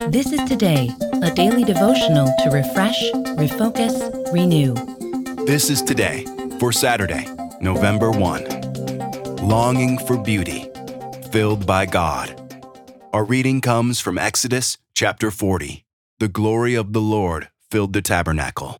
This is Today, a daily devotional to refresh, refocus, renew. This is Today for Saturday, November 1. Longing for beauty, filled by God. Our reading comes from Exodus chapter 40. The glory of the Lord filled the tabernacle.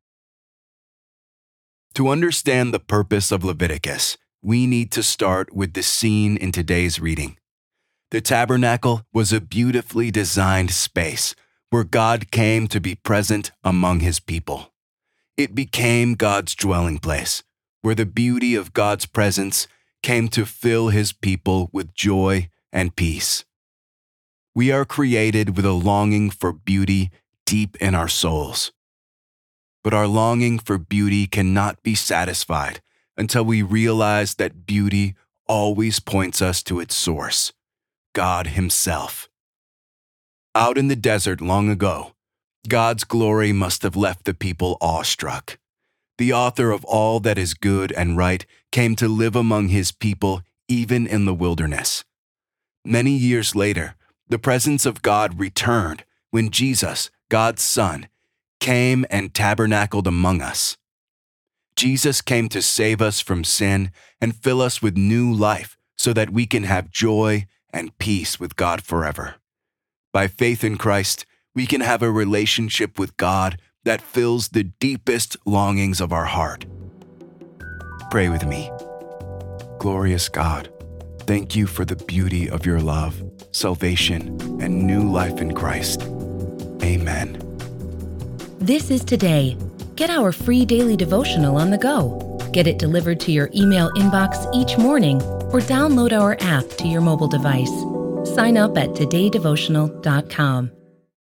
To understand the purpose of Leviticus, we need to start with the scene in today's reading. The tabernacle was a beautifully designed space where God came to be present among His people. It became God's dwelling place, where the beauty of God's presence came to fill His people with joy and peace. We are created with a longing for beauty deep in our souls. But our longing for beauty cannot be satisfied until we realize that beauty always points us to its source, God Himself. Out in the desert long ago, God's glory must have left the people awestruck. The author of all that is good and right came to live among His people even in the wilderness. Many years later, the presence of God returned when Jesus, God's Son, came and tabernacled among us. Jesus came to save us from sin and fill us with new life so that we can have joy and peace with God forever. By faith in Christ, we can have a relationship with God that fills the deepest longings of our heart. Pray with me. Glorious God, thank you for the beauty of your love, salvation, and new life in Christ. Amen. This is Today. Get our free daily devotional on the go. Get it delivered to your email inbox each morning or download our app to your mobile device. Sign up at todaydevotional.com.